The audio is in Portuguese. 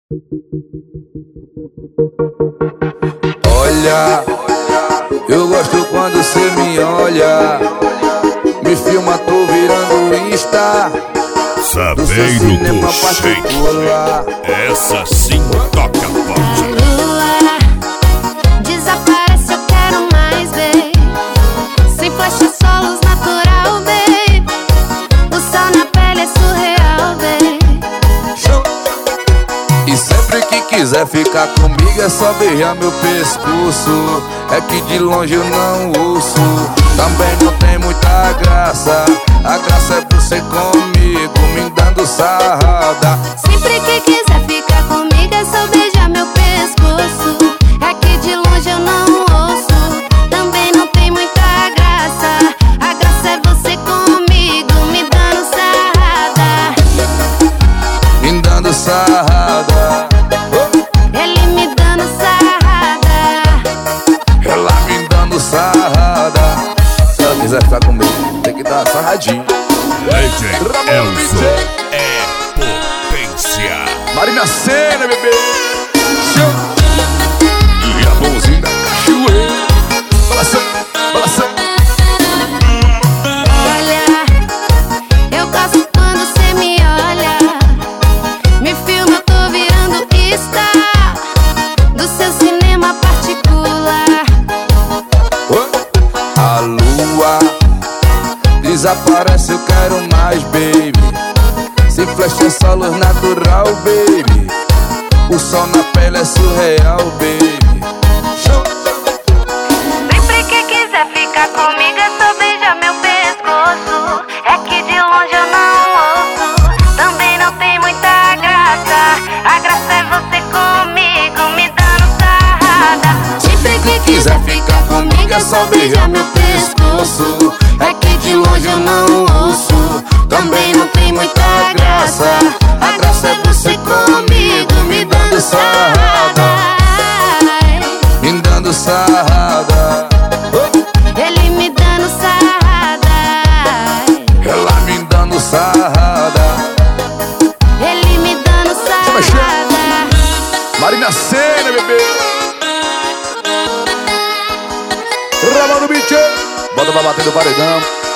Olha, eu gosto quando cê me olha, me filma, tô virando Insta. Sabeiro do shake, essa sim toca forte. Lua, desaparece, eu quero mais, babe. Sem flash, só luz natural, babe. O sol na pele é surreal, babe. E sempre que quiser ficar comigo é só beijar meu pescoço. É que de longe eu não ouço, também não tem muita graça. A graça é você comigo, me dando sarrada. Sempre que quiser ficar comigo é só beijar meu pescoço. É que de longe eu não ouço, também não tem muita graça. A graça é você comigo, me dando sarrada. Me dando sarrada. Ele me dando sarrada. Ela me dando sarrada. Se ela quiser ficar comigo, tem que dar sarradinho. Legend Elzo é potência. Marina Sena, bebê. Show. E a mãozinha da cachoeira, balançando, balançando. Olha, eu gosto quando cê me olha, me filma, eu tô virando Insta do seu cinema particular. A lua desaparece, eu quero mais, baby. Se flash é só luz natural, baby. O sol na pele é surreal, baby. Show. Sempre que quiser ficar comigo é só beijar meu pescoço. É que de longe eu não ouço, também não tem muita graça. A graça é você comigo, me dando sarrada. Sempre que quiser ficar comigo é só beijar meu pescoço. É que de longe eu não ouço, também não tem muita graça. A graça é você comigo, me dando sarrada. Me dando sarrada. Ele me dando sarrada. Ela me dando sarrada. Ele me dando sarrada. Marina Sena, bebê. Ramando o bicho. Bota pra bater no paredão.